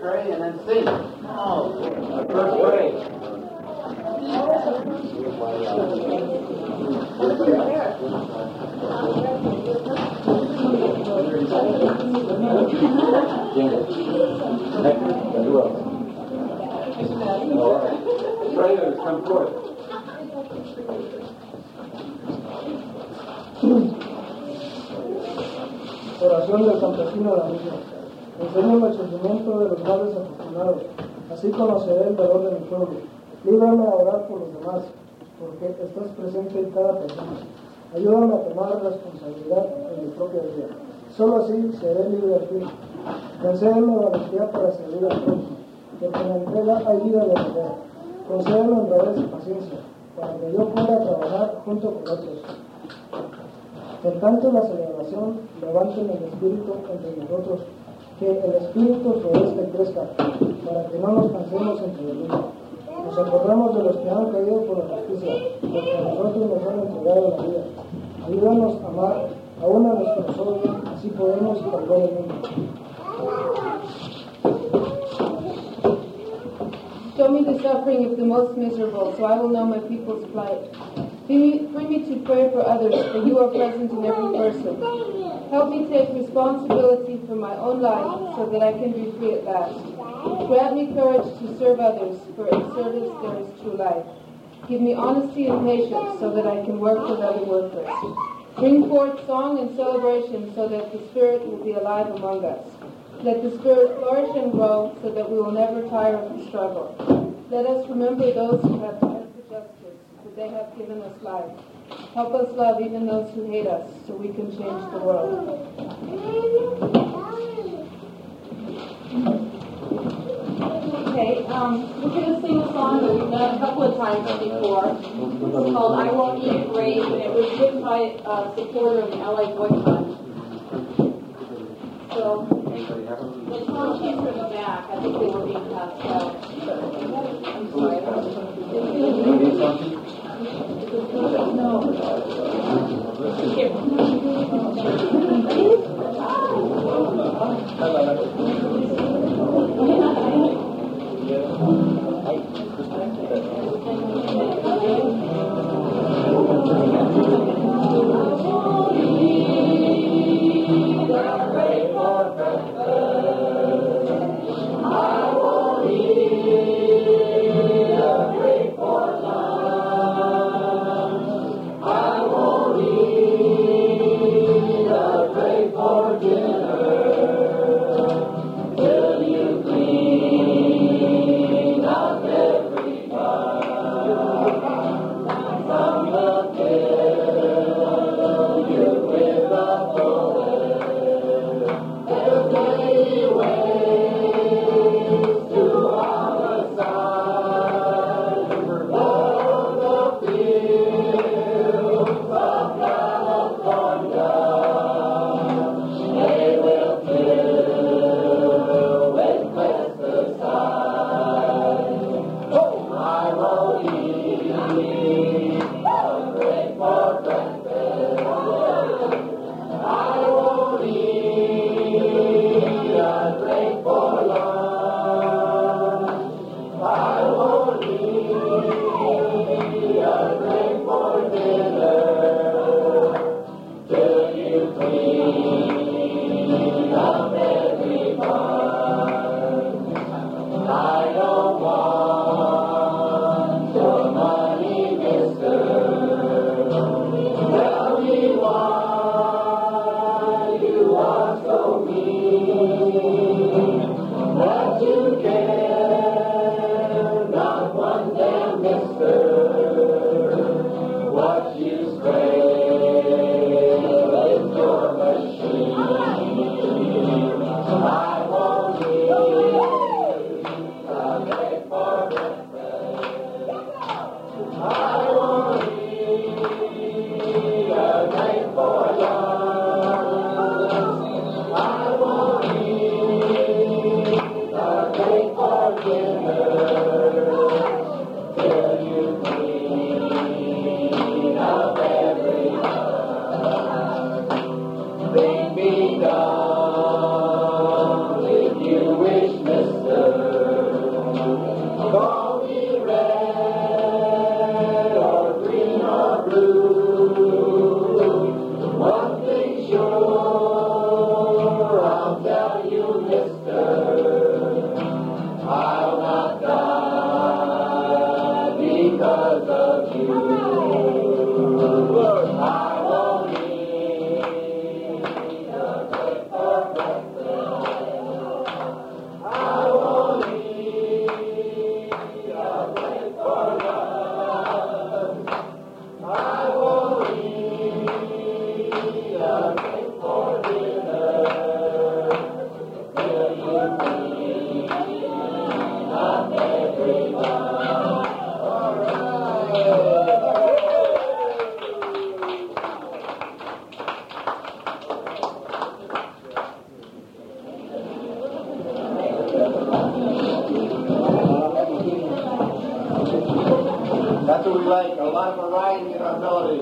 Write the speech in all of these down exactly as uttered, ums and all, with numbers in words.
pray and then sing. No. First pray. All right. Prayers, come forth. Oración del campesino de la misma. Enséñame el sentimiento de los padres afortunados, así conoceré el valor de mi pueblo. Líbrame a orar por los demás, porque estás presente en cada persona. Ayúdame a tomar responsabilidad en mi propia vida. Solo así seré libre de ti. Concédeme valentía para servir al prójimo, porque en la entrega hay vida verdadera. Concédeme honradez y paciencia, para que yo pueda trabajar junto con otros. En tanto la celebración, levanten el espíritu entre nosotros, que el espíritu florezca y crezca, para que no nos cansemos entre el mismo. Nos acordamos de los que han caído por la justicia, porque a nosotros nos han entregado la vida. Ayúdanos a amar aún a los que nos odian, así podemos cambiar el mundo. Show me the suffering of the most miserable, so I will know my people's plight. Free me, free me to pray for others, for you are present in every person. Help me take responsibility for my own life, so that I can be free at last. Grant me courage to serve others, for in service there is true life. Give me honesty and patience, so that I can work with other workers. Bring forth song and celebration, so that the Spirit will be alive among us. Let the Spirit flourish and grow, so that we will never tire of the struggle. Let us remember those who have died for justice, for they have given us life. Help us love even those who hate us, so we can change the world. Okay, um, we're going to sing a song that we've done a couple of times before. It's called I Won't Eat a Grave, and it was written by a supporter of the L A boycott. So, the song came from the back. I think they were being passed out. I'm sorry. No. There's many ways to our That's what we like, a lot of variety in our melody.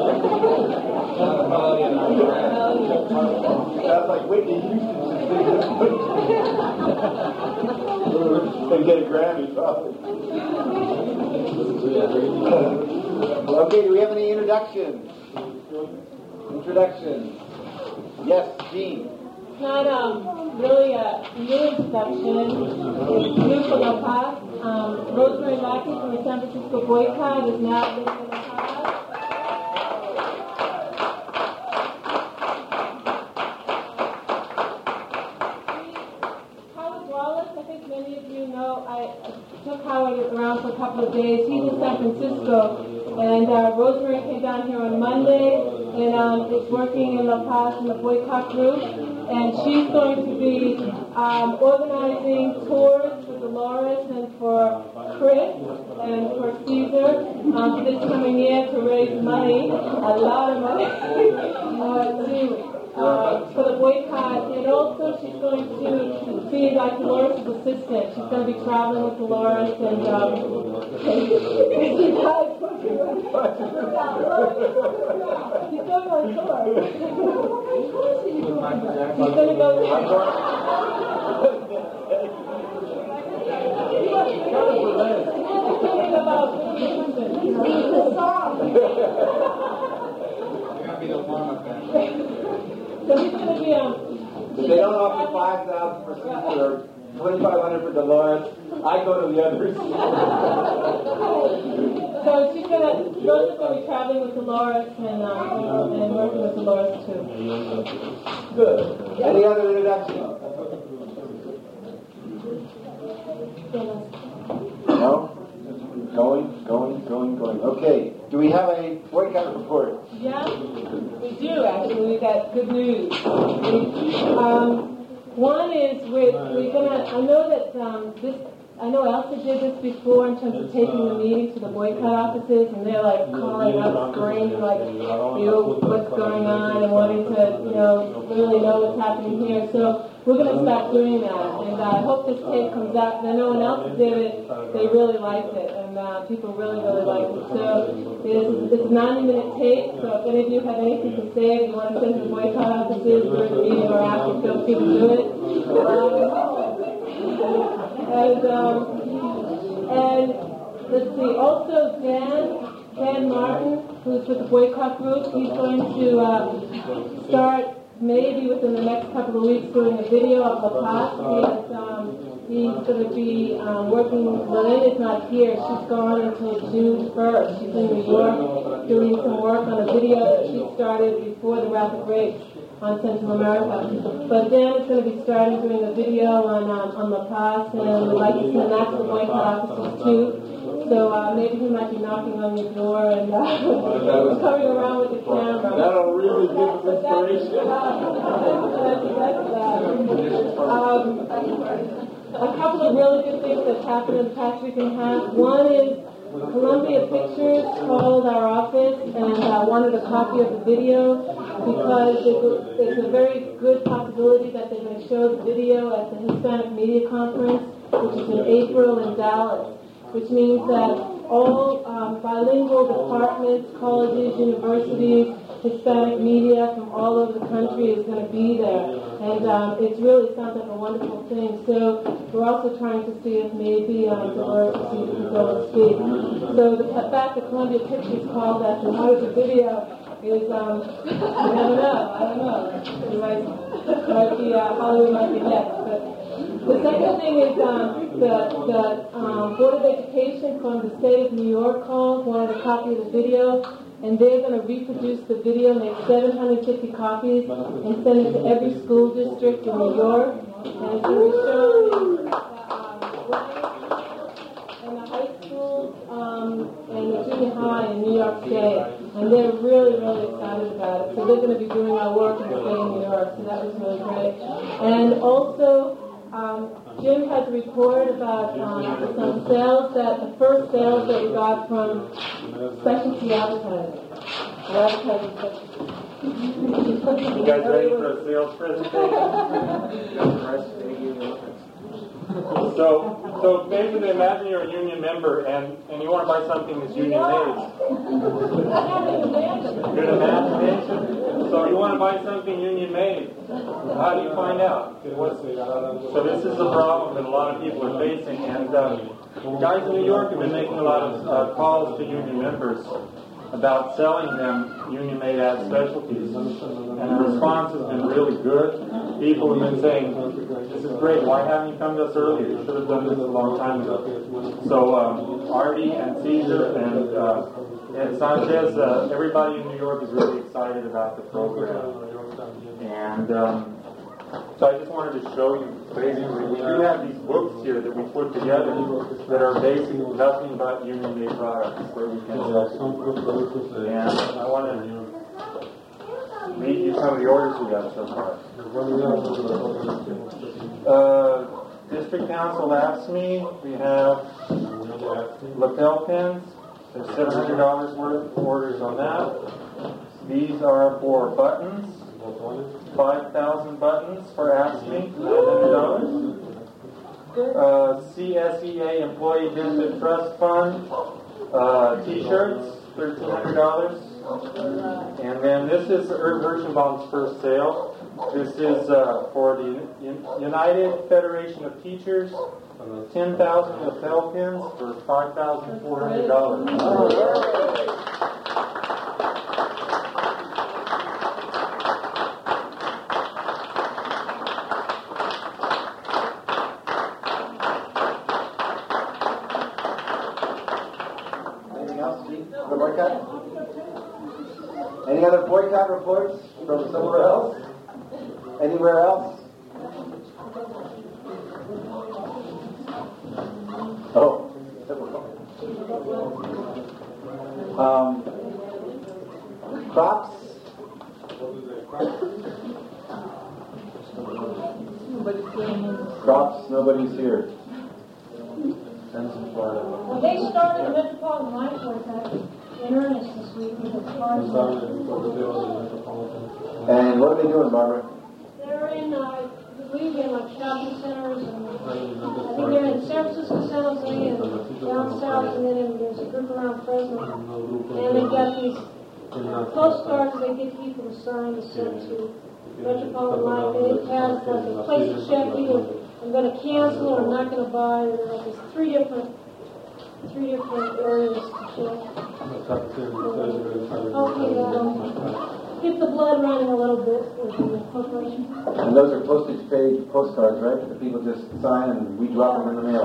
Sounds like Whitney Houston should get a Grammy, probably. Okay, do we have any introductions? Introductions. Yes, Jean. It's not um, really a new introduction. It's new for La Paz. Um, Rosemary Mackey from the San Francisco Boycott is now living in La Paz. Howard Wallace, I think many of you know, I took Howard around for a couple of days. He's in San Francisco. And uh, Rosemary came down here on Monday and um, is working in La Paz in the boycott group. And she's going to be um, organizing tours for Dolores and for Chris and for Caesar um, this coming year to raise money, a lot of money, uh, to, uh, for the boycott. And also she's going to be like Dolores' assistant. She's going to be traveling with Dolores and um, He's going on tour. He's going to go there. So he's going to be um. If they don't offer five thousand for Caesar or twenty-five hundred for Dolores, I go to the others. So she's gonna, Rosa's gonna be traveling with Dolores and um, and working with Dolores too. Good. Any other introductions? No? Going, going, going, going. Okay. Do we have a boycott report? Yeah, we do actually. We got good news. We, um, one is we're, we're gonna. I know that um, this. I know Elsa did this before in terms of taking the meeting to the boycott offices, and they're like calling up, screaming, like, you know, what's going on, and wanting to, you know, really know what's happening here. So we're going to start doing that, and uh, I hope this tape comes out. And I know when Elsa did it, they really liked it, and uh, people really, really liked it. So it's, it's a ninety-minute tape. So if any of you have anything to say, if you want to send to the boycott offices during the meeting or after, feel free to do it. Um, And, um, and let's see, also Dan, Dan Martin, who's with the boycott group, he's going to uh, start maybe within the next couple of weeks doing a video of La Paz. He has, um, he's going to be um, working, Lynn is not here, she's gone until June first. She's in New York doing some work on a video that she started before the rapid rapes on Central America. But Dan is going to be starting doing a video on um, on La Paz, and we'd like to send that to the boycott offices too. So uh, maybe he might be knocking on your door and uh, coming around with the camera. That'll really give us inspiration. um, a couple of really good things that's happened in the past week and a half. One is Columbia Pictures called our office and uh, wanted a copy of the video because it's a, it's a very good possibility that they're going to show the video at the Hispanic Media Conference, which is in April in Dallas, which means that all um, bilingual departments, colleges, universities, Hispanic media from all over the country is going to be there. And um, it really sounds like a wonderful thing. So we're also trying to see if maybe um, diversity can go and speak. So the fact that Columbia Pictures called that and wanted the video is, um, I don't know, I don't know. It might, might be, uh, Hollywood might be next. But the second thing is um, the, the um, Board of Education from the state of New York called, wanted a copy of the video. And they're going to reproduce the video, make seven hundred fifty copies, and send it to every school district in New York. And it's going to be shown in the, um, in the high schools um, and the junior high in New York State. And they're really, really excited about it. So they're going to be doing our work in the state of New York. So that was really great. And also, um, Jim has a report about um, some sales that, the first sales that we got from specialty advertising. Advertising You guys ready for a sales presentation? So, so basically, imagine you're a union member and, and you want to buy something that's union made. Good imagination. So you want to buy something union made. How do you find out? What's, so this is a problem that a lot of people are facing, and uh, guys in New York have been making a lot of uh, calls to union members about selling them union-made ad specialties, and the response has been really good. People have been saying, "This is great. Why haven't you come to us earlier? You should have done this a long time ago." So um, Artie and Caesar and, uh, and Sanchez, uh, everybody in New York is really excited about the program, and um, so I just wanted to show you. Basically, we do have these books here that we put together that are basically nothing but union-made products where we can sell. And I want to read you some of the orders we got so far. Uh, District Council asked me, we have lapel pins. There's seven hundred dollars worth of orders on that. These are for buttons. five thousand buttons for Ask Me, nine hundred dollars. Uh, C S E A Employee Benefit Trust Fund, uh, T-shirts, thirteen hundred dollars. And then this is Irv Hirschenbaum's first sale. This is uh, for the United Federation of Teachers, ten thousand lapel pins for five thousand four hundred dollars. The boycott? Any other boycott reports from somewhere else? Anywhere else? Oh. Um, crops? Crops, nobody's here. Well, they started the Metropolitan Life Boycott in earnest this week with the farms. And what are they doing, Barbara? They're in, uh, I believe, in like shopping centers, and I think they're in San Francisco, San Jose, and down south, and then in, there's a group around Fresno. And they've got these postcards they get people to sign to send to Metropolitan Life. It has like a place to check you. I'm going to cancel, or I'm not going to buy. There are like three different, three different areas to check. Okay, um, get the blood running a little bit with the corporation. And those are postage paid postcards, right? The people just sign and we drop them in the mail.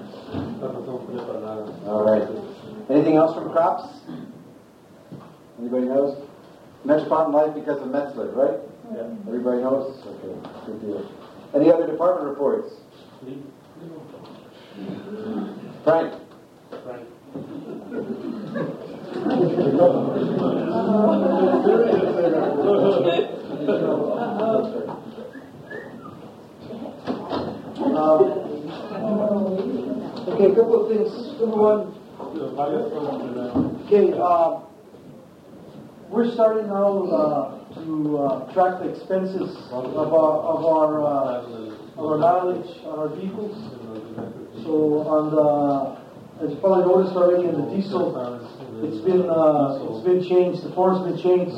All right. Anything else from crops? Anybody knows? Metropolitan Life because of Metzler, right? Yeah. Everybody knows? Okay, good deal. Any other department reports? Frank. Frank. um, okay, a couple of things. Number one, okay, uh, we're starting now uh, to uh, track the expenses of our of our uh, of our mileage on our vehicles. So on the, as you probably noticed already in the diesel, it's been uh, it's been changed. The form's been changed.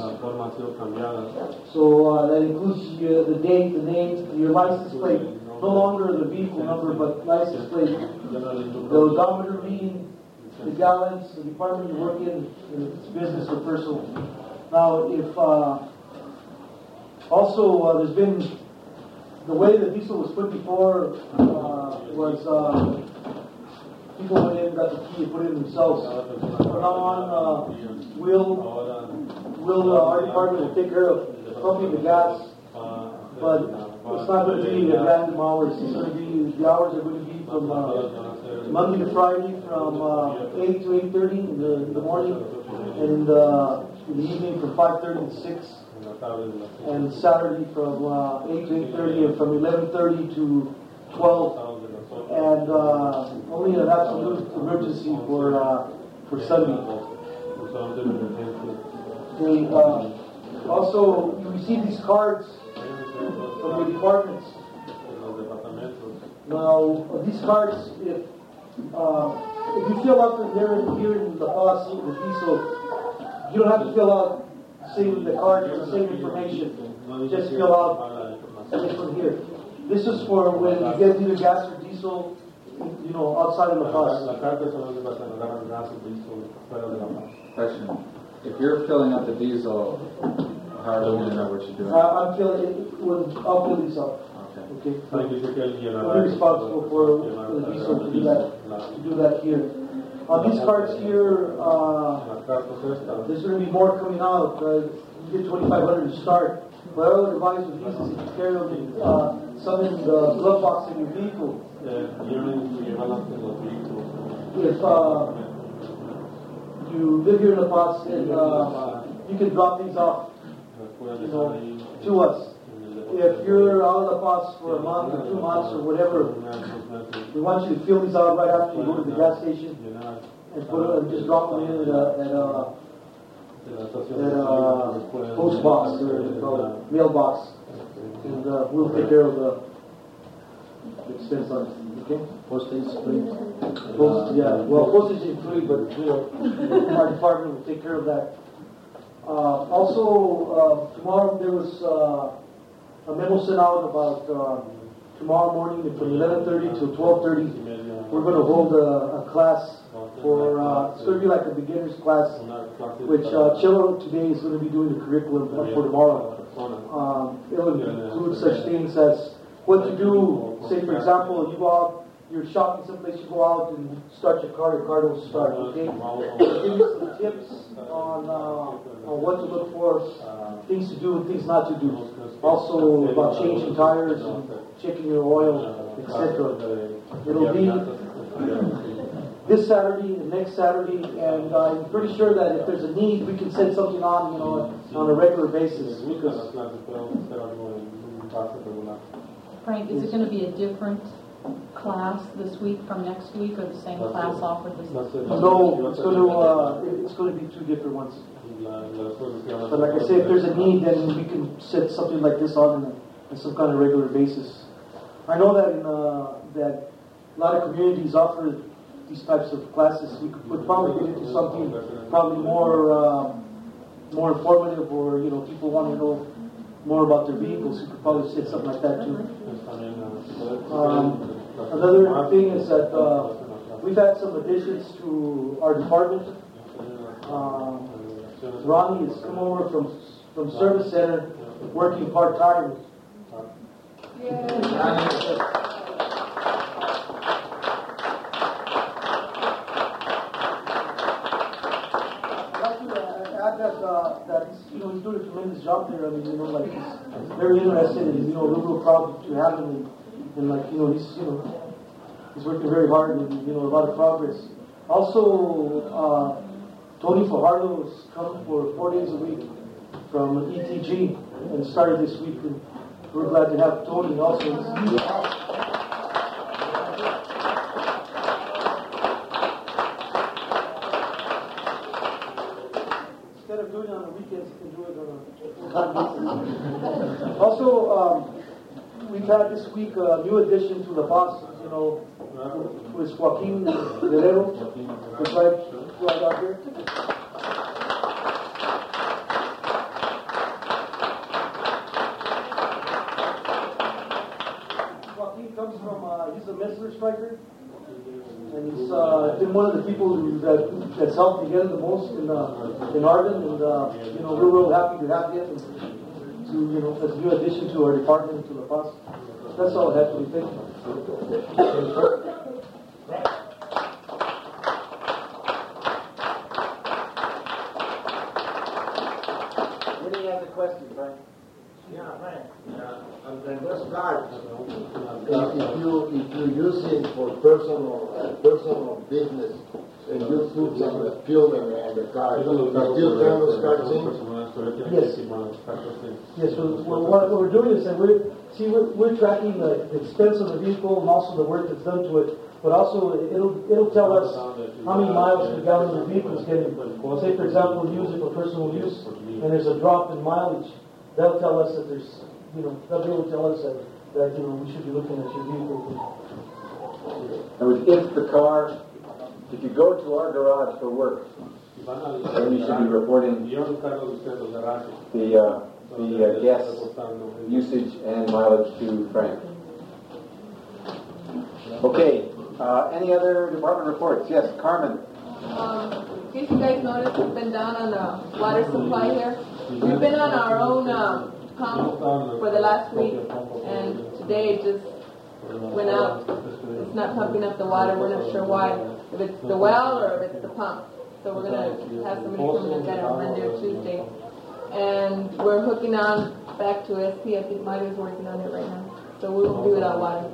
So uh, that includes uh, the date, the name, your license plate. No longer the vehicle number, but license plate. The odometer reading, the gallons, the department you work in, if it's business or personal. Now, if uh, also uh, there's been the way the diesel was put before uh, was uh, people went in, got the key, and put it in themselves. From now on, uh, we'll, we'll uh, our department will take care of pumping the gas, but it's not going to be at random hours. It's going to be the hours are going to be from uh, Monday to Friday, from uh, eight to eight thirty in the, in the morning, and uh, in the evening from five thirty to six, and Saturday from uh, eight to eight thirty, and from eleven thirty to twelve, and uh, only an absolute emergency for uh, for Sunday. Okay, uh, also, you receive these cards from your departments, Now, uh, these cards, if uh, if you fill out the there here in the policy with diesel, you don't have to fill out same the card or the same information. Just fill out this one here. This is for when you get either gas or diesel, you know, outside of La Paz. Question. If you're filling up the diesel, how are we going to know what you're doing? Uh, I'm filling it when I'll fill these up. Okay. Okay. I'm responsible for, for the diesel to do that. To do that here. On these cards here, uh, there's going to be more coming out. Uh, you get twenty-five hundred to start. But I would advise with these is if you carry them, uh, some in the glove box in your vehicle. If uh, you live here in La Paz and uh, you can drop these off, you know, to us. If you're out of La Paz for a month or two months or whatever, we want you to fill these out right after you go to the gas station and put it and just drop them in at a, at a, at a post box or mailbox, and uh, we'll take care of the expense on it. Okay? Postage free? Post, yeah, well, postage is free, but you know, our department will take care of that. Uh, also, uh, tomorrow there was uh, a memo sent out about uh, tomorrow morning from eleven thirty to twelve thirty. We're going to hold a, a class for, uh, it's going to be like a beginner's class, which uh, Chilo today is going to be doing the curriculum for tomorrow. Um, it'll include such things as what to do. Say, for example, you go out, you're shopping someplace, you go out and start your car, your car don't start, okay? We'll give you some tips on, uh, on what to look for, things to do and things not to do. Also about changing tires and checking your oil, et cetera. It'll be this Saturday and next Saturday, and uh, I'm pretty sure that if there's a need, we can send something on, you know, on a regular basis. Because Frank, is it going to be a different class this week from next week, or the same class offered this week? No, it's going to uh, it's going to be two different ones. But like I say, if there's a need, then we can set something like this on on some kind of regular basis. I know that in, uh, that a lot of communities offer these types of classes. We could put probably into something probably more uh, more informative, or you know, people want to know more about their vehicles. You could probably say something like that too. Um, another thing is that uh, we've had some additions to our department. Um, Ronnie has come over from from Service Center, working part time. That, uh, that he's, you know, he's doing a tremendous job there. I mean, you know, like he's very interested and, you know, real, real proud to have him, and, and like, you know, he's, you know, he's working very hard and, you know, a lot of progress. Also, uh, Tony Fajardo has come for four days a week from E T G and started this week, and we're glad to have Tony also. Instead of doing it on the weekends, you can do it on a Also, um, we've had this week a new addition to La Paz, you know, who is Joaquin Guerrero, who's right, right out here. Joaquin comes from, uh, he's a Missler striker. And he's uh, been one of the people who, that, that's helped me get it the most in uh, in Arden, and uh, you know, we're real happy to have him to, you know, as a new addition to our department, to La Paz. That's all I have to be thinking. Any other questions, Brian? Yeah, right. Uh, on the first card, if you if you use it for personal uh, personal business, and you put some uh, fuel on the, on the card, you still turn those cards in? Yes. Yes. So well, what, what we're doing is that we're see we're, we're tracking the, the expense of the vehicle and also the work that's done to it. But also it'll it'll tell us how many miles per gallon the vehicle is getting. Well, say for example, we use it for personal use, and there's a drop in mileage. They'll tell us that there's, you know, they'll be able to tell us that, that, you know, we should be looking at your vehicle In other words, if the car, if you go to our garage for work, then you should be reporting the, uh, the uh, gas usage and mileage to Frank. Okay, uh, any other department reports? Yes, Carmen. Um, in case you guys noticed, we've been down on the water supply here. We've been on our own um, pump for the last week, and today it just went out. It's not pumping up the water. We're not sure why. If it's the well or if it's the pump. So we're going to have somebody come and look at it on Monday or Tuesday. And we're hooking on back to S P. I think Mario's working on it right now. So we won't be without water.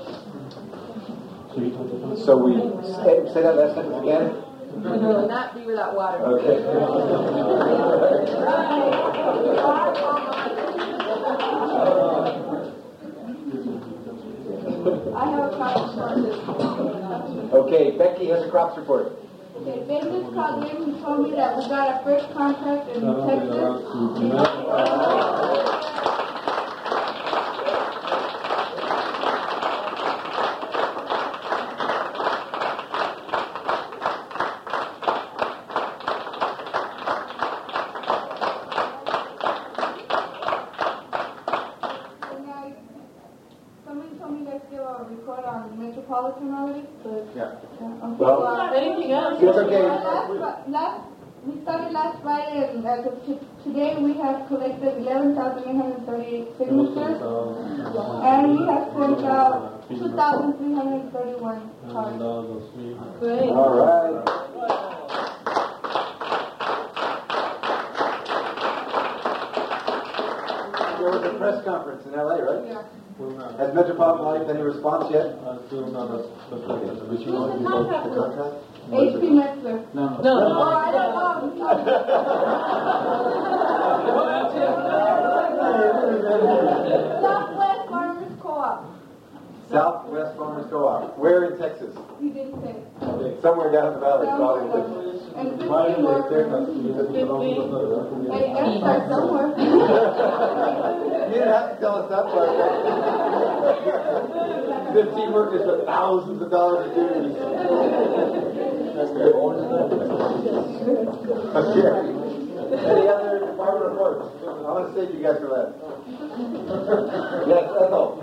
So we, say, say that last sentence again? We will not be without water. Okay. I have a crops report. Okay, Becky has a crops report. Okay, they just called me and told me that we got our first contract in Texas. Metropolitan already, but yeah. yeah okay. Well, uh, anything else? It's okay. Last, last, we started last Friday, and as of t- today we have collected eleven thousand eight hundred thirty-eight signatures, and we have sent out two thousand three hundred thirty-one cards. Great. All right. There was a press conference in L A, right? Yeah. Has Metropolitan Life any response yet? Who's the contract with? H P Metzler. No, no. No. Oh, I don't know. Southwest Farmers Co-op. Southwest Farmers Co-op. Where in Texas? He didn't say. Okay. Somewhere down in the valley, probably. And fifteen workers. Hey, you gotta start somewhere. You didn't have to tell us that part. Fifteen workers with thousands of dollars of dues. Okay. Any other department reports? I want to save you guys for last. Yes, that's all.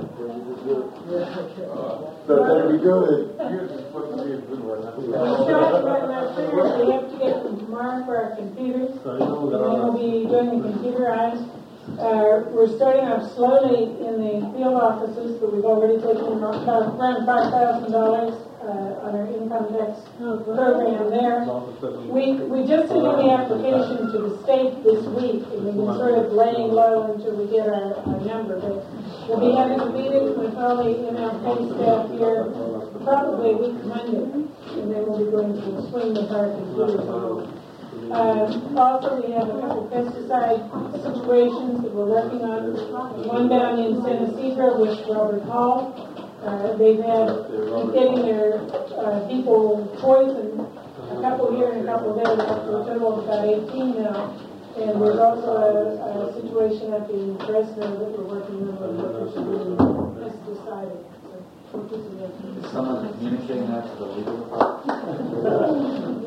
So it better be good. Yours is supposed to be a good one. We have to get them tomorrow for our computers, and then we'll be doing the computerized. Uh, we're starting off slowly in the field offices, but we've already taken about around five thousand dollars uh, on our income tax program there. We we just submitted the application to the state this week, and we've been sort of laying low until we get our, our number. But we'll be having a meeting with all the M L K staff here probably a week Monday, and then we'll be going to swing with our computers. Uh, also, we have a couple pesticide situations that we're working on. One down in San Isidro with Robert Hall. Uh, they've had getting their uh, people poisoned, a couple here and a couple there, up to a total of about eighteen now. And there's also a, a situation up in Fresno that we're working on with pesticided. Is someone communicating that to the legal department?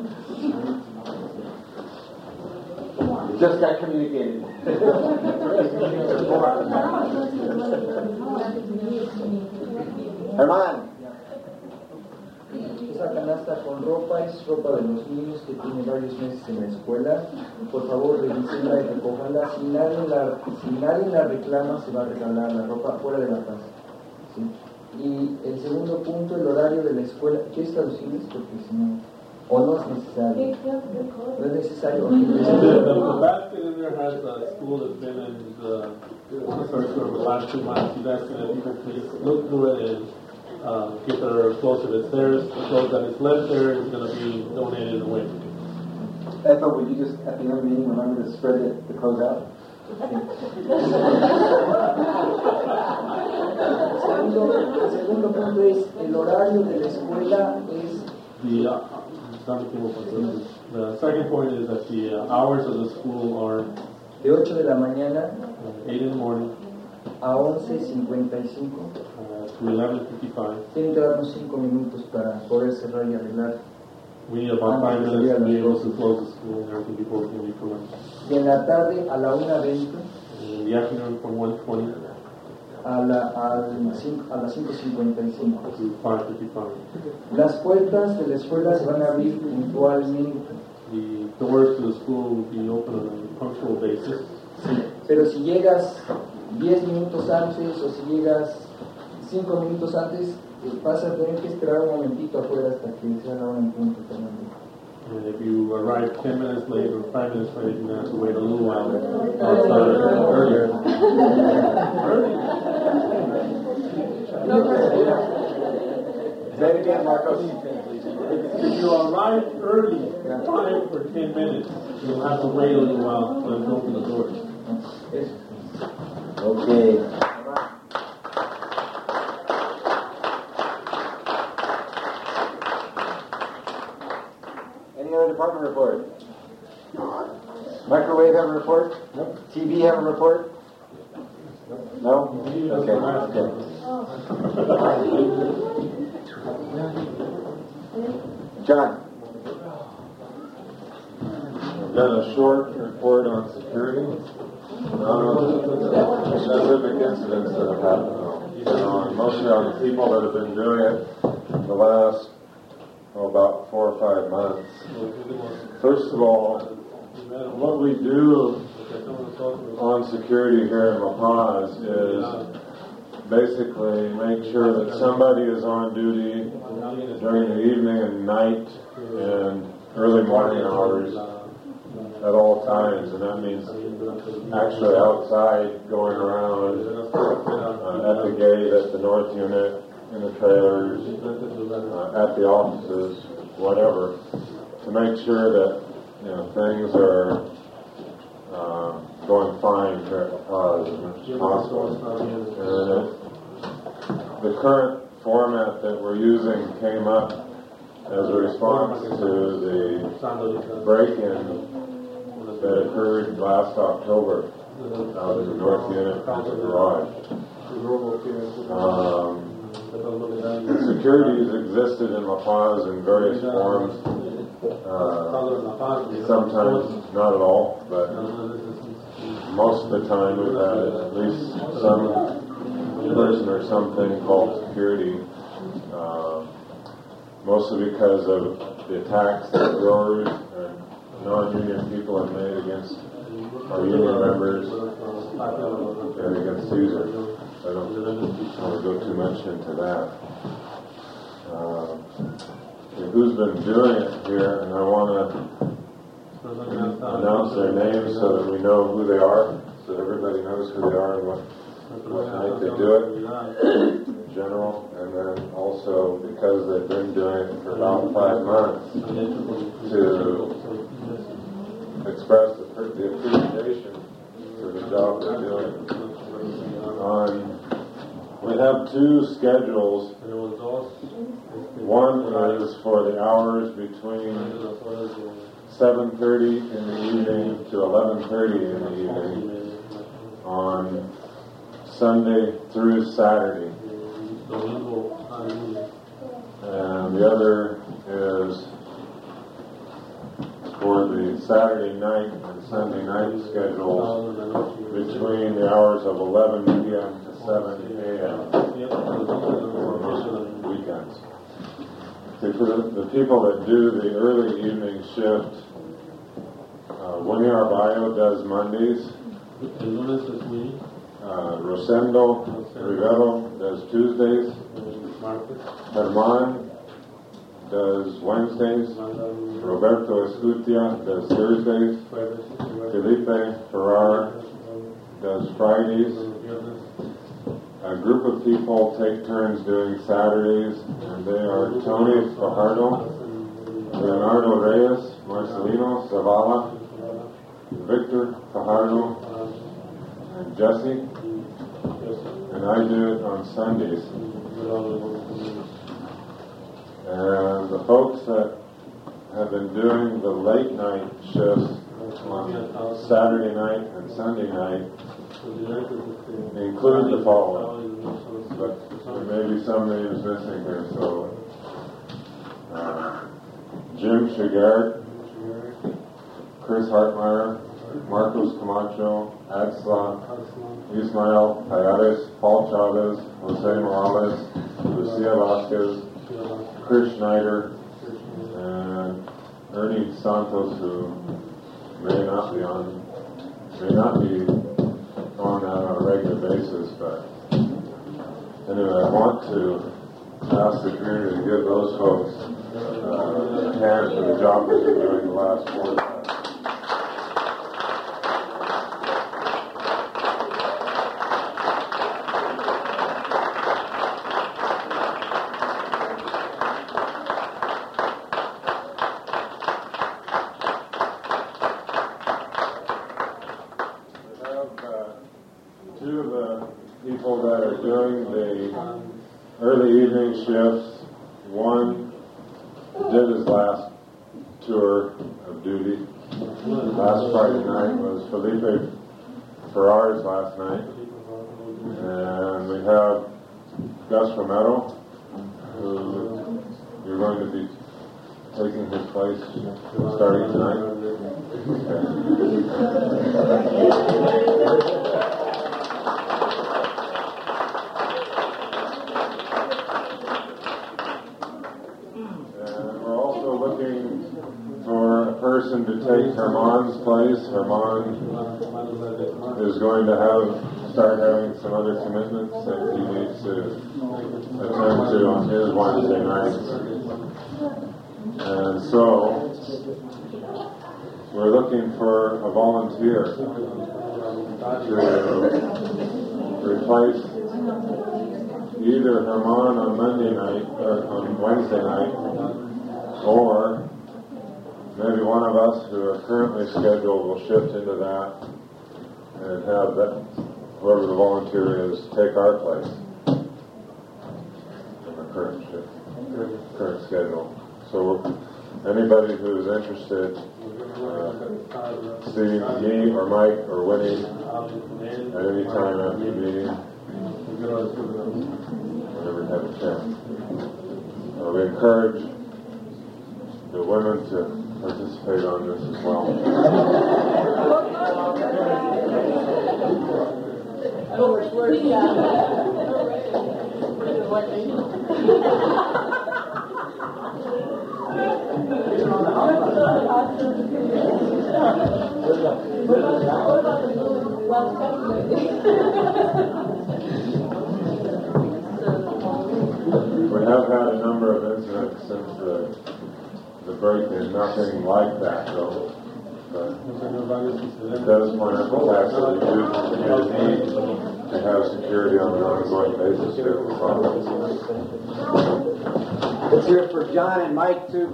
It just got communicated. Herman. Esa canasta con ropa es ropa de los niños que tienen varios meses en la escuela. Por favor, revísenla y recójanla. Si nadie la, si nadie la reclama, se va a regalar la ropa fuera de la casa. ¿Sí? Y el segundo punto, el horario de la escuela. ¿Quieres traducirles? Porque si no, o no es necesario. No es necesario. The basket in there has a school that's been in the sorry for the last two months. You guys can, you can please look through it and uh, get their clothes if it's theirs. The clothes that is left there is going to be donated away. Ethel, would you just at the end of the meeting remember to spread it, the clothes out? Segundo, el segundo punto es el horario de la escuela es the uh, the second point is that the uh, hours of the school are de ocho de la mañana eight in the morning a once cincuenta y cinco uh, to eleven fifty-five. Tienen que darnos cinco minutos para poder cerrar y arreglar. We need about five minutes to be able to close the school and everything before we can leave for lunch. Y en la tarde a la una veinte. In the afternoon from one twenty a, la, al cinco, a las cinco cincuenta y cinco. to five fifty-five. Las puertas de la escuela se van a abrir puntualmente. The doors to the school will be open on a punctual basis. Sí, pero si llegas diez minutos antes o si llegas cinco minutos antes, eh, vas a tener que esperar un momentito afuera hasta que sea la hora en punto también. And if you arrive ten minutes late or five minutes late, you have to wait a little while outside earlier. Say it again, Marcos. If you arrive early, five or ten minutes, you'll have to wait a little while to open the doors. Okay. Any other department report? Microwave have a report? No. T V have a report? No? Okay. Okay. John. I've got a short report on security. Um, specific incidents that have happened. Uh, mostly on the people that have been doing it the last oh, about four or five months. First of all, what we do on security here in La Paz is basically make sure that somebody is on duty during the evening and night and early morning hours at all times, and that means actually outside going around uh, at the gate, at the north unit, in the trailers, uh, at the offices, whatever, to make sure that you know things are uh, going fine here at La Paz as much as possible. And it, the current format that we're using came up as a response to the break-in that occurred last October out in the north unit of the garage. Um, securities existed in La Paz in various forms. Uh, sometimes not at all, but most of the time we've had at least some person or something called security, uh, mostly because of the attacks that growers and non-union people have made against our union members and against Caesar. I don't want to go too much into that. Uh, who's been doing it here, and I want to announce their names so that we know who they are, so that everybody knows who they are and what, what night they do it in general, and then also because they've been doing it for about five months to express the, the appreciation for the job they're doing. On, we have two schedules. One is for the hours between seven thirty in the evening to eleven thirty in the evening on Sunday through Saturday. And the other is for the Saturday night and Sunday night schedules between the hours of eleven p.m. to seven a.m. on weekends. See, for the, the people that do the early evening shift, uh, Winnie Arbayo does Mondays. Uh, Rosendo Rivero does Tuesdays. Herman does Wednesdays. Roberto Escutia does Thursdays. Felipe Ferrar does Fridays. A group of people take turns doing Saturdays, and they are Tony Fajardo, Leonardo Reyes, Marcelino Zavala, Victor Fajardo, and Jesse. And I do it on Sundays. And the folks that have been doing the late night shifts on Saturday night and Sunday night include the following. But there may be some names missing here, so uh, Jim Shigart, Chris Hartmeyer, Marcos Camacho, Adsla, Ismael Payares, Paul Chavez, Jose Morales, Lucia Vasquez, Chris Schneider, and Ernie Santos, who may not be on, may not be on that on a regular basis, but anyway, I want to ask the community to give those folks uh, a hand for the job that they're doing the last four times. Early evening shifts. One did his last tour of duty. Last Friday night was Felipe Ferrar's last night. And we have Gus Romero, who you're going to be taking his place starting tonight. Okay. Person to take Herman's place. Herman is going to have start having some other commitments that he needs to attend to on his Wednesday nights. And so we're looking for a volunteer to replace either Herman on Monday night or on Wednesday night, or maybe one of us who are currently scheduled will shift into that and have that, whoever the volunteer is, take our place in the current shift, current schedule. So anybody who's interested, uh, Steve, Yee, or Mike, or Winnie, at any time after the meeting, whenever you have a chance. Uh, we encourage the women to participate on this as well. We have had a number of incidents since the The break-in, nothing like that though. But it does point out the fact that we do need to have security on an ongoing basis here. Let's hear it for John and Mike too.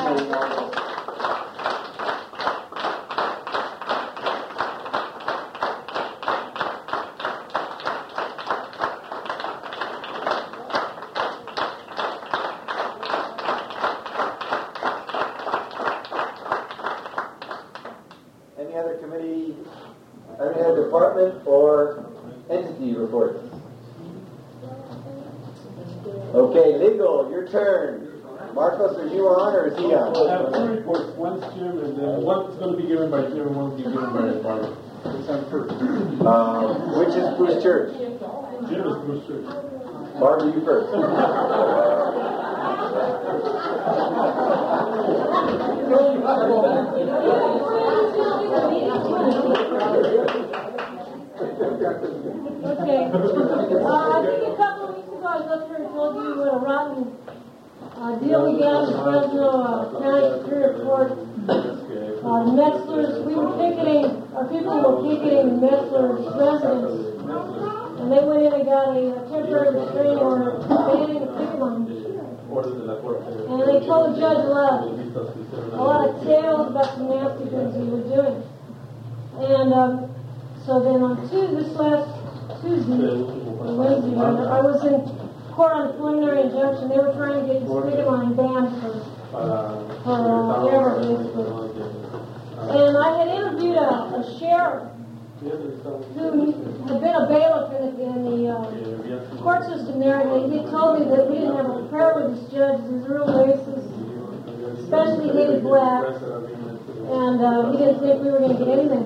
Or entity reports. Okay, legal, your turn. Marcos, are you on or is he on? I have two reports. One's Jim, and then one's going to be given by Jim, and one's going to be given by Barbara. It's on first. Um, which is Bruce Church? Jim is Bruce Church. Barbara, you first. Okay. Uh, I think a couple of weeks ago I was up here and told you what a rotten uh, deal we got in Fresno uh, County Superior Court. Uh, Metzler's, we were picketing, our people were picketing Metzler's residence. And they went in and got a, a temporary restraining order banning the picket line. And they told the judge a lot of, a lot of tales about some nasty things we were doing. And um, so then on Tuesday, this last Tuesday, or Wednesday, rather, I was in court on a preliminary injunction. They were trying to get this picket line banned for, for uh, whatever, basically. And I had interviewed a, a sheriff who had been a bailiff in the, in the uh, court system there, and he told me that we didn't have a prayer with this judge. He was real racist, especially hated blacks, and uh, he didn't think we were going to get anything.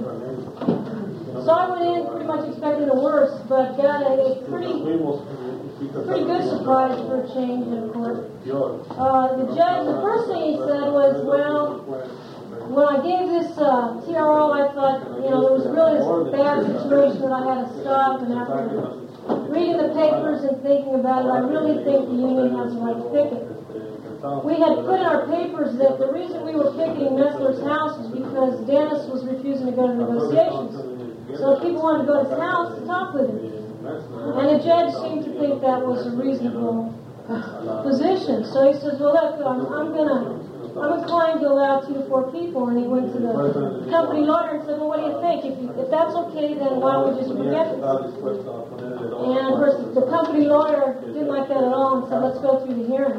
So I went in pretty much expecting the worst, but got a, a pretty, pretty good surprise for a change in court. Uh, the judge, the first thing he said was, well, when I gave this uh, T R O, I thought, you know, there was really this bad situation that I had to stop, and after reading the papers and thinking about it, I really think the union has the right to picket. We had put in our papers that the reason we were picketing Metzler's house was because Dennis was refusing to go to negotiations. So people wanted to go to his house to talk with him. And the judge seemed to think that was a reasonable position. So he says, well, look, I'm, I'm going to... I'm inclined to allow two to four people, and he went to the company lawyer and said, well, what do you think? If, you, if that's okay, then why don't we just forget this? And of course, the company lawyer didn't like that at all and said, let's go through the hearing.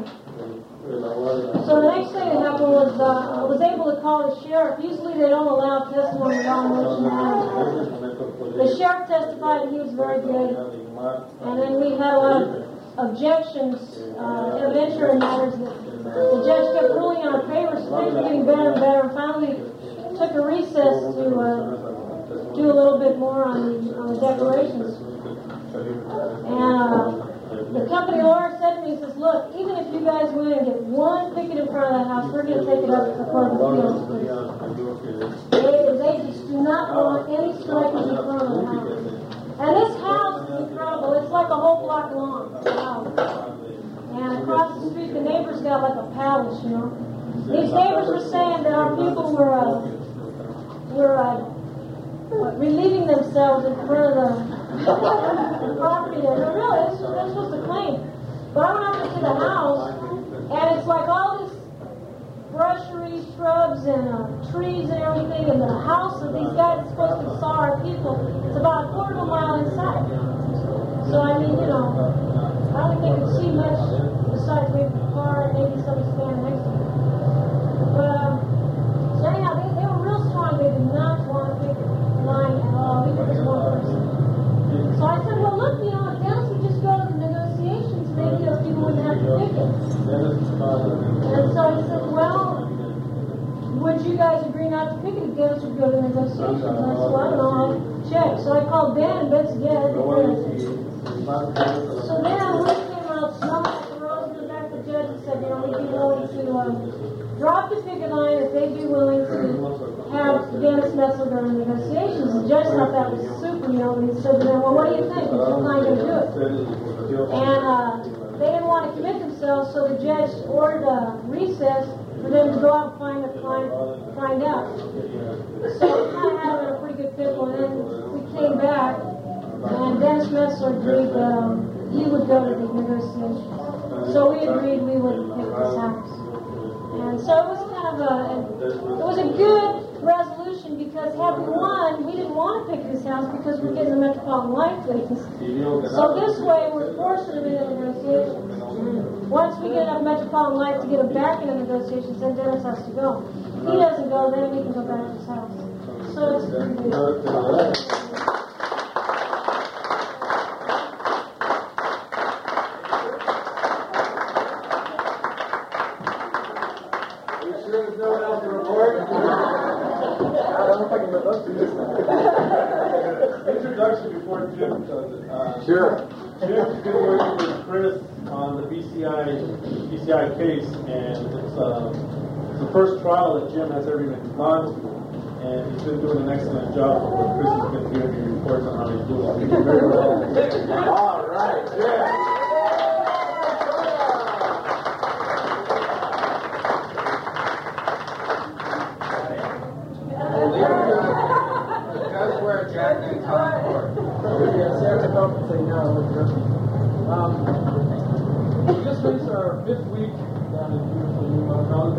So the next thing that happened was uh, I was able to call the sheriff. Usually they don't allow testimony without motion. The sheriff testified, and he was very good. And then we had a lot of objections, uh, evidentiary matters that the judge kept ruling on our papers, so things were getting better and better, and finally took a recess to uh, do a little bit more on the, on the declarations. And uh, the company lawyer said to me, he says, look, even if you guys win and get one picket in front of that house, we're going to take it up to the Court of Appeals. They, they just do not want any strikers in front of the house. And this house is incredible. It's like a whole block long. Wow. And across the street, the neighbors got like a palace, you know. These neighbors were saying that our people were uh, were uh, relieving themselves in front of the, the property there. No, really, this was, this was the claim. But I went up into the house, and it's like all this brushery, shrubs, and uh, trees and everything, and the house of these guys that's supposed to saw our people, it's about a quarter of a mile inside. So, I mean, you know, I don't think they could see much besides maybe the car and maybe somebody standing next to them. But, um, so anyhow, they, they were real strong. They did not want to pick a line at all. They were just one person. So I said, well, look, you know, if Dennis would just go to the negotiations, maybe those people wouldn't have to pick it. And so he said, well, would you guys agree not to pick it if Dennis would go to the negotiations? And I said, well, I don't know, I'll check. So I called Dan and Betsy, yeah, so then we came out smelling like the rose in the back of the judge and said, you know, we'd be willing to um, drop the picket line if they'd be willing to have Dennis Metzler go to negotiations. The judge thought that was super, you know, and he said to them, well, what do you think? Is your client going to do it? And uh, they didn't want to commit themselves, so the judge ordered a recess for them to go out and find the client, find out. So we kind of had them in a pretty good pickle, and then we came back. And Dennis Metzler agreed um, he would go to the negotiations. So we agreed we would pick this house. And so it was kind of a, it was a good resolution because had we won, we didn't want to pick this house because we're getting the Metropolitan Light things. So this way we're forcing them into the negotiations. Once we get enough Metropolitan Light to get them back into negotiations, then Dennis has to go. If he doesn't go, then we can go back to his house. So it's pretty good. Introduction before Jim does it. Uh, sure. Jim's been working with Chris on the B C I B C I case, and it's, uh, it's the first trial that Jim has ever even gone to, and he's been doing an excellent job. Chris has been giving me reports on how he's doing. He's doing very well. All right, yeah. Um, we just finished our fifth week down in beautiful New Mountain.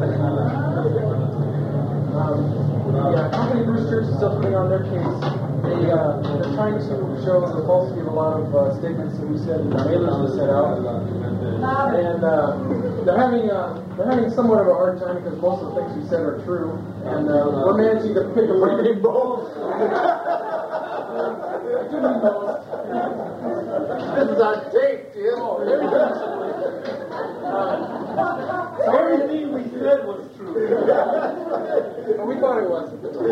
Um, the uh, company Bruce Church is still putting on their case. They, uh, they're trying to show the falsity of a lot of uh, statements that we said in the mailers we sent out. And uh, they're having uh, they're having somewhat of a hard time because most of the things we said are true. And uh, we're managing to pick a pretty big bowl. This is on tape, Jim. Everything we said was true. Well, we thought it was.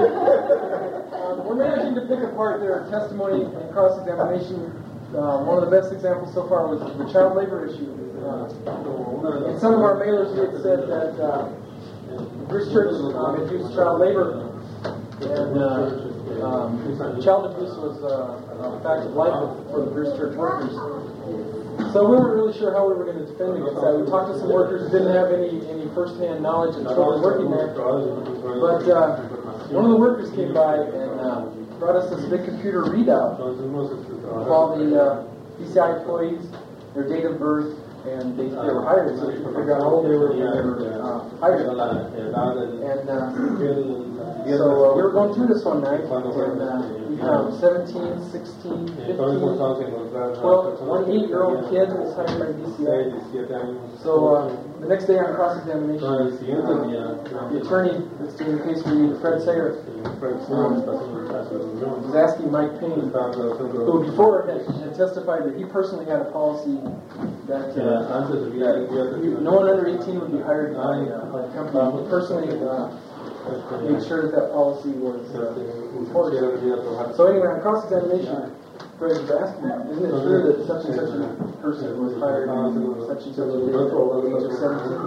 Um, we're managing to pick apart their testimony and cross-examination. Uh, one of the best examples so far was the child labor issue. Uh, in some of our mailers, we had said that uh, Bruce Church um, abused child labor, and uh, um, child abuse was uh, a fact of life for the Bruce Church workers. So we weren't really sure how we were going to defend against that. We talked to some workers who didn't have any, any first-hand knowledge of children working there. But uh, one of the workers came by and uh, brought us this big computer readout of all the uh, P C I employees, their date of birth, and they, they were hired, so we could figure out how old they were when they were uh, hired. And uh, so uh, we were going through this one night, and uh, we found seventeen, sixteen, fifteen, twelve, one eight-year-old kid that was hired by D C I. So uh, the next day on cross-examination, uh, the attorney that's doing the case for you, Fred Sayer, um, was asking Mike Payne, who before had, had testified that he personally had a policy that, uh, that no one under eighteen would be hired by, uh, by the company. He personally uh, made sure that that policy was uh, enforced. So anyway, on cross-examination, Fred was asking, isn't it true that such and such a person was hired on such and such a date at the age of seventeen?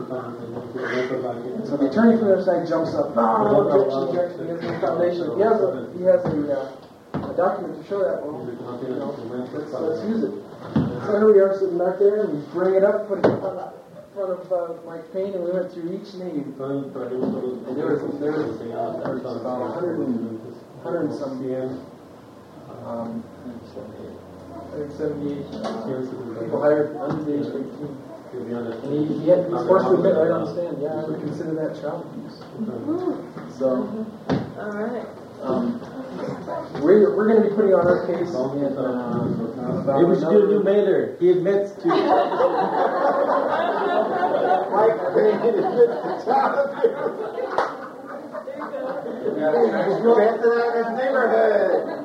So the attorney from the other side jumps up, no, no, objection, objection, he has no foundation. He has a, he has a, uh, a document to show that, well, you know, let's, let's use it. So here we are sitting back there, and we bring it up, put it up in front of uh, Mike Payne, and we went through each name. And there was, there was, there was about a hundred and, hundred and some um, one hundred seventy-eight uh, people hired under the age of eighteen. And he, he, had, he was forced to admit right on the stand, yeah, I would consider that child abuse. So, all right. Um, we're we're going to be putting on our case. And, uh, about Maybe we should do a new mailer. He admits to. Mike Payne admits to child abuse. Get to that in his neighborhood.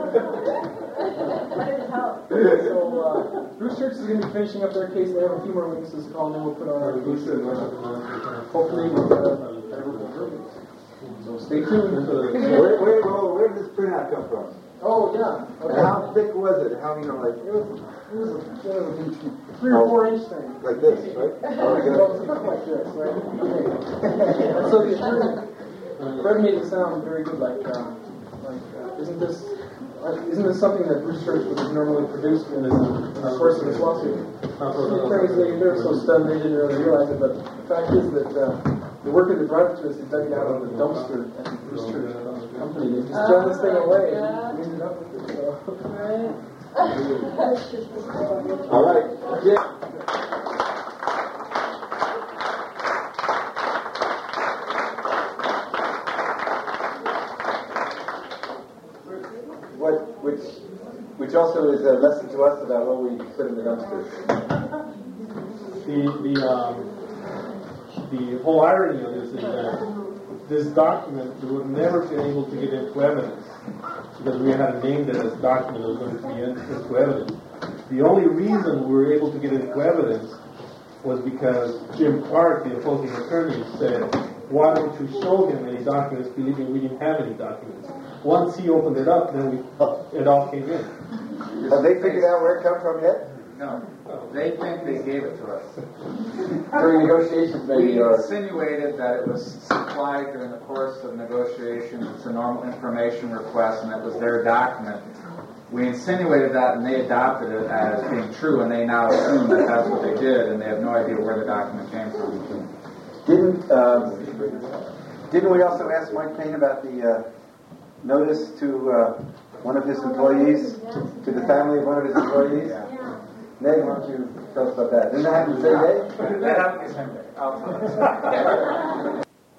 So, uh, Bruce Church is going to be finishing up their case. They have a few more witnesses to call, and then we'll put on our case. And, uh, hopefully, we'll uh, so stay tuned. Wait, wait, whoa, where did this printout come from? Oh, yeah. Okay. And how thick was it? How, you know, like? It was, it was, a, it was a three or four inch thing. Like this, right? Oh, it was like this, right? Okay. So the attorney, Fred made it sound very good, like, uh, like uh, isn't this uh, isn't this something that Bruce Church would have normally produced in the, in the course of this lawsuit? The attorneys, they, they're so stunned they didn't really realize it, but the fact is that uh, the worker that brought it to us had dug it out of the dumpster at the Bruce Church company. They just thrown this thing away and we ended up with it. So. All right. Yeah. What, which, which also is a lesson to us about what we put in the dumpster. The the um, the whole irony of this is that this document we would never been able to get into evidence because we had named it as document that was going to be into evidence. The only reason we were able to get into evidence was because Jim Clark, the opposing attorney, said, "Why don't you show him any documents?" Believing we didn't have any documents. Once he opened it up, then we it all came in. Have they figured out where it comes from yet? No. They think they gave it to us. During negotiations, maybe, we or insinuated that it was supplied during the course of negotiations. It's a normal information request, and it was their document. We insinuated that, and they adopted it as being true, and they now assume that that's what they did, and they have no idea where the document came from. Didn't um, didn't we also ask Mike Payne about the uh, notice to uh, one of his employees, to the family of one of his employees? Yeah. Ned, why don't you tell us about that? Didn't that happen the same day? That happened the same day. I'll tell you.